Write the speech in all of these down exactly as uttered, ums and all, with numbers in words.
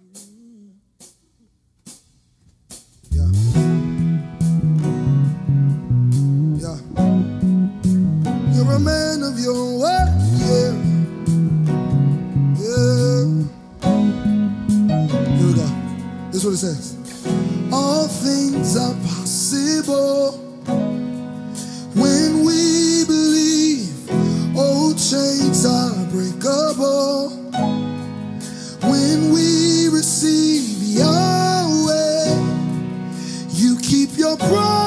Yeah. Yeah. You're a man of your word. Yeah. Yeah. Here we go. This is what it says. All things are possible when we believe. Old chains are breakable when we receive your way. You keep your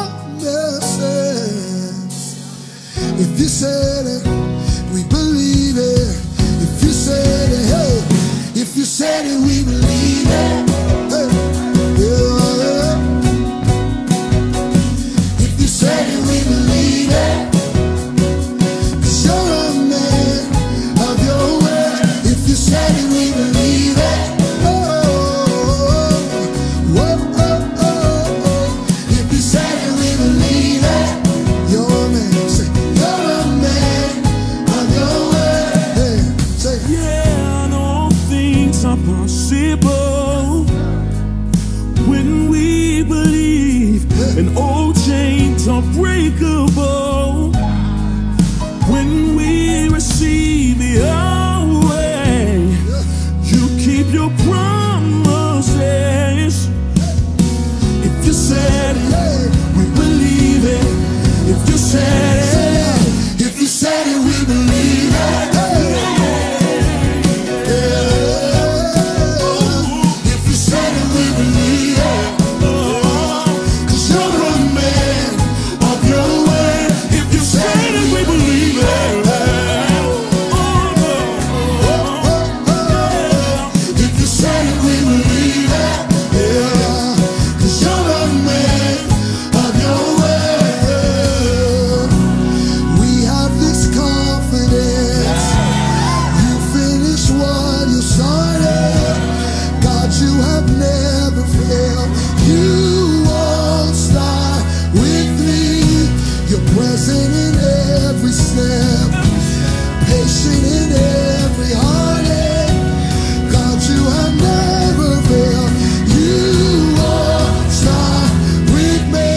promises. If you said it, we believe it. If you said it, hey. If you said it, we believe it. Hey. Yeah, yeah. If you said it, we believe it. 'Cause you're a man of your word. If you said it, we believe it. Oh, oh, oh, oh, oh. If you said it, we believe it. You're a man. Say, you're a man of your word. Hey, say, yeah, all things are possible when we believe, yeah. and old chains are breakable when we receive your way. Yeah. You keep your promises. If you said it, Hey. we believe it. If you said it, If you said it, we believe it. Yeah. If you said it, we believe it. 'Cause you're a man of your word. If you said it, we believe it. If you said it, we believe it. Yeah. 'Cause you're a man of your word. We have this confidence. You finish what you started. God, you have never failed. You won't start with me. You're present in every step, patient in every heartache. God, you have never failed. You won't start with me.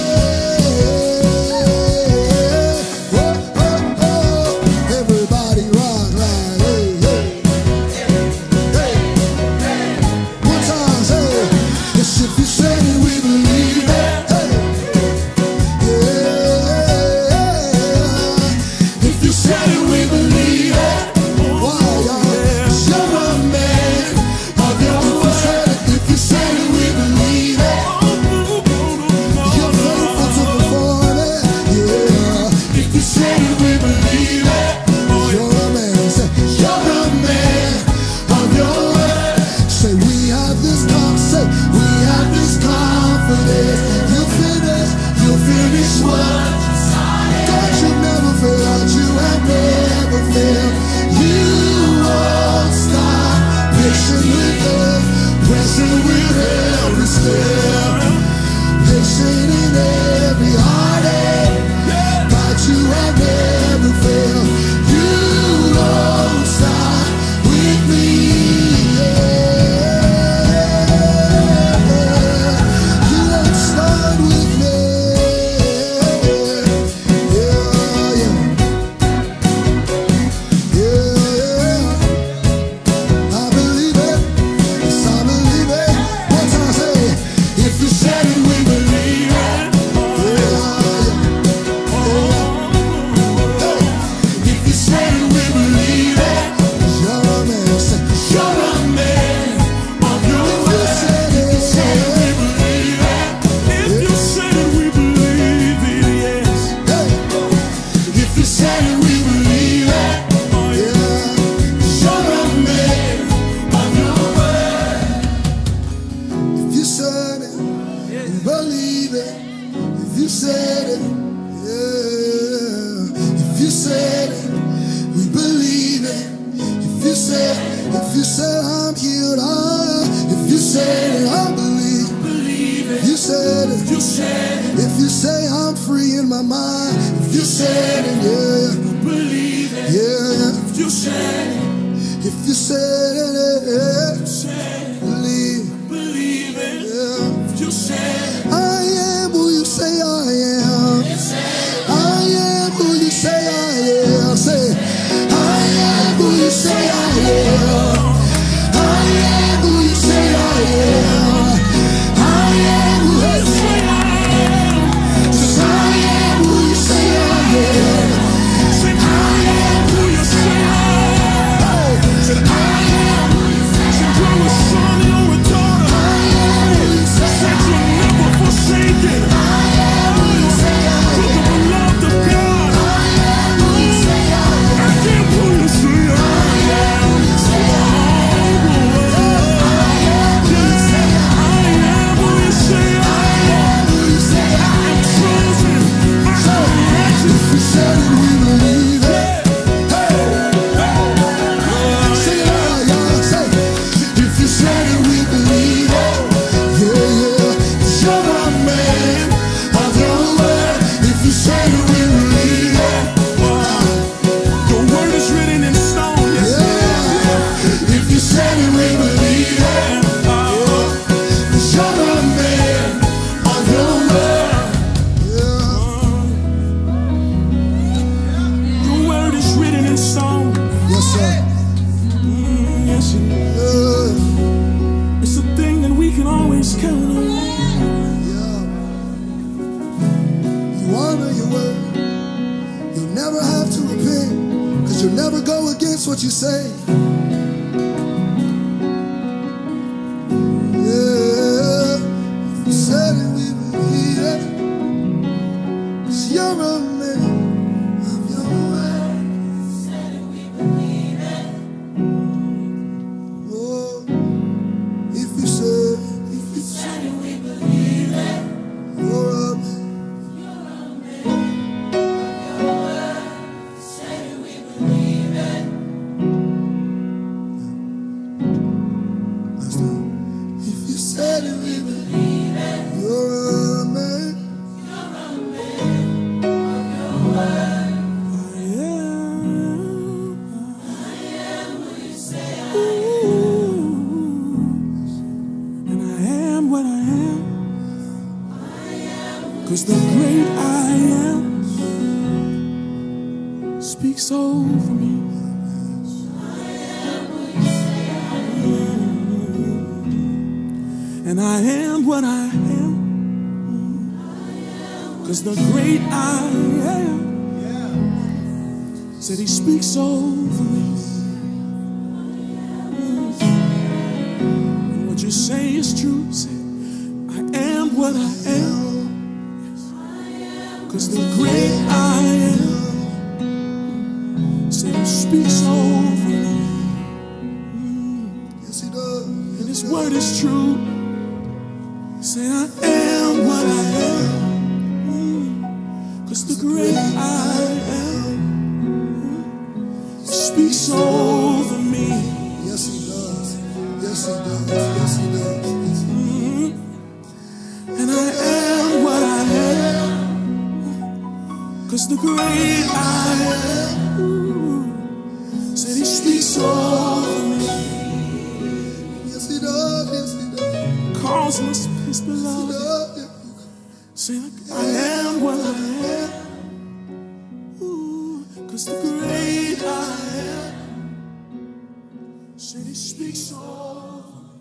Oh, oh, oh. Everybody rock like, hey, hey. Hey. One time, say, yes, if you said it, we believe it. Hey. Yeah. If you said it, we believe it. Why, y'all? 'Cause you're a man of your word. If you said it, we believe it. You're faithful to perform it. Yeah. If you said it, we believe it. You're a man. Say, you're a man of your word. Say, we have this confidence. Say, we have this confidence. You finish, you finish what you started. God, you never failed. You have never failed. You won't stop. Patient with us, present with every step, patient in every heartache. God, you have never failed. You won't stop with me. Yeah. You won't start with me. Yeah, yeah. Yeah, yeah. I believe it. Yes, I believe it. One time, say, if you said it, we believe it. Yeah, yeah. Hey. If you said it, we believe it. 'Cause you're a man. Say, you're a man of your word. If you said it, we believe it. if you said it, we believe it, yes. Hey. If you said it, we believe it. Yeah. 'Cause you're a man of your word. If you said it, we believe it. If you said it, yeah. If you said it, we believe it. If you said, if you said I'm healed, ah. If you said it, I believe. If you said it, You said it, if you say I'm free in my mind, if you said it, yeah, believe it. yeah, yeah. You said it, If you said it, yeah, said it. believe 'cause you'll never go against what you say. Yeah, if you said it, we believe it. 'Cause you're a man of your word. Said it, we believe it. Oh, if you said, if you Said it, we believe it. you're a man. If you said it, we believe it. You're a man. You're a man of your word. I am. I am who you say I Ooh. And I am what I am. I am. 'Cause the great I am speaks over me. I am who you say I And I am what I am. 'Cause the great I am said he speaks over me. And what you say is true. Say, I am what I am. 'Cause the great I am said he speaks over me. Yes, he does. And his word is true. Say I am what I am. 'Cause the great I am speaks over me. Yes, he does. Yes, he does. Yes, he does. Yes, he does. And I am what I am. 'Cause the great I am said he speaks over me. Yes, he does. Yes, he does. Calls us his He beloved. does. Say like, I am what I am. Ooh, 'cause the great I am said he speaks over me.